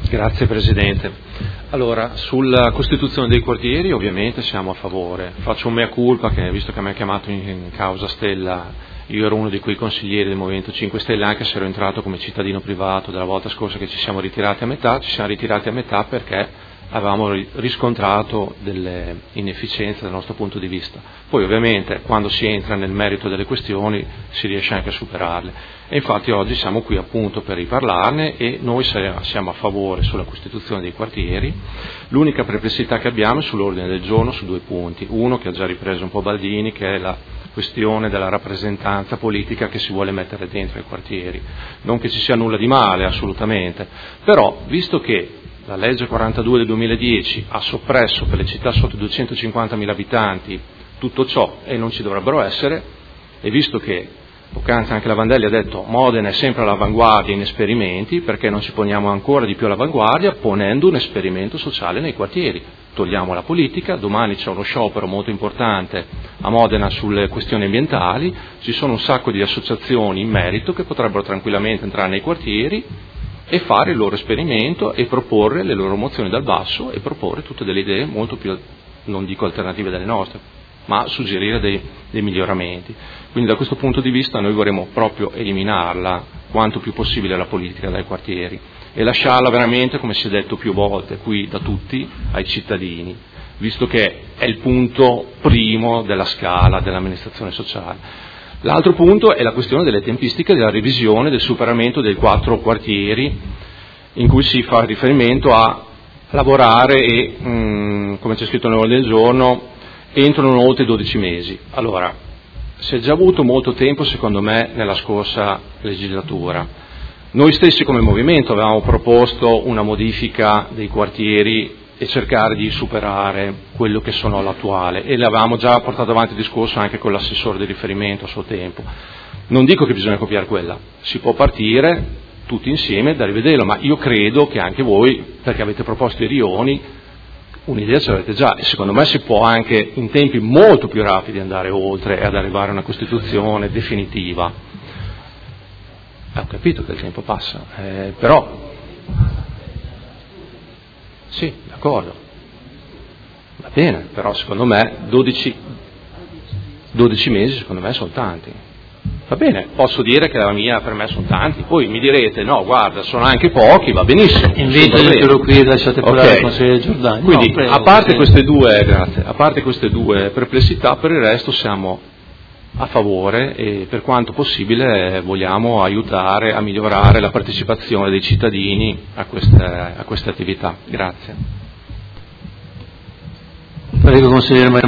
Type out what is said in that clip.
Grazie Presidente. Allora, sulla costituzione dei quartieri ovviamente siamo a favore. Faccio un mea culpa che, visto che mi ha chiamato in causa Stella, io ero uno di quei consiglieri del Movimento 5 Stelle, anche se ero entrato come cittadino privato della volta scorsa che ci siamo ritirati a metà perché avevamo riscontrato delle inefficienze dal nostro punto di vista. Poi ovviamente quando si entra nel merito delle questioni si riesce anche a superarle. E infatti oggi siamo qui appunto per riparlarne e noi siamo a favore sulla costituzione dei quartieri. L'unica perplessità che abbiamo è sull'ordine del giorno su 2 punti. Uno che ha già ripreso un po' Baldini, che è la questione della rappresentanza politica che si vuole mettere dentro i quartieri. Non che ci sia nulla di male, assolutamente, però visto che la legge 42 del 2010 ha soppresso per le città sotto 250.000 abitanti tutto ciò e non ci dovrebbero essere, e visto che poc'anzi anche la Vandelli ha detto Modena è sempre all'avanguardia in esperimenti, perché non ci poniamo ancora di più all'avanguardia ponendo un esperimento sociale nei quartieri? Togliamo la politica, domani c'è uno sciopero molto importante a Modena sulle questioni ambientali, ci sono un sacco di associazioni in merito che potrebbero tranquillamente entrare nei quartieri e fare il loro esperimento e proporre le loro mozioni dal basso e proporre tutte delle idee molto più, non dico alternative delle nostre, ma suggerire dei miglioramenti. Quindi da questo punto di vista noi vorremmo proprio eliminarla quanto più possibile la politica dai quartieri e lasciarla veramente, come si è detto più volte qui da tutti, ai cittadini, visto che è il punto primo della scala dell'amministrazione sociale. L'altro punto è la questione delle tempistiche della revisione del superamento dei 4 quartieri, in cui si fa riferimento a lavorare e, come c'è scritto nell'ordine del giorno, entro non oltre 12 mesi. Allora, si è già avuto molto tempo, secondo me, nella scorsa legislatura. Noi stessi come movimento avevamo proposto una modifica dei quartieri e cercare di superare quello che sono all'attuale, e l'avevamo già portato avanti il discorso anche con l'assessore di riferimento a suo tempo. Non dico che bisogna copiare quella, si può partire tutti insieme da rivederlo, ma io credo che anche voi, perché avete proposto i rioni, un'idea ce l'avete già, e secondo me si può anche in tempi molto più rapidi andare oltre e ad arrivare a una Costituzione definitiva. Ho capito che il tempo passa, però sì, d'accordo, va bene, però secondo me 12 mesi secondo me sono tanti. Va bene, posso dire che per me sono tanti, poi mi direte no, guarda, sono anche pochi, va benissimo. Invito di metterlo qui, lasciate parlare il consigliere Giordani. Quindi, no, a parte queste due perplessità, per il resto siamo a favore e per quanto possibile vogliamo aiutare a migliorare la partecipazione dei cittadini a queste attività. Grazie. Prego, consigliere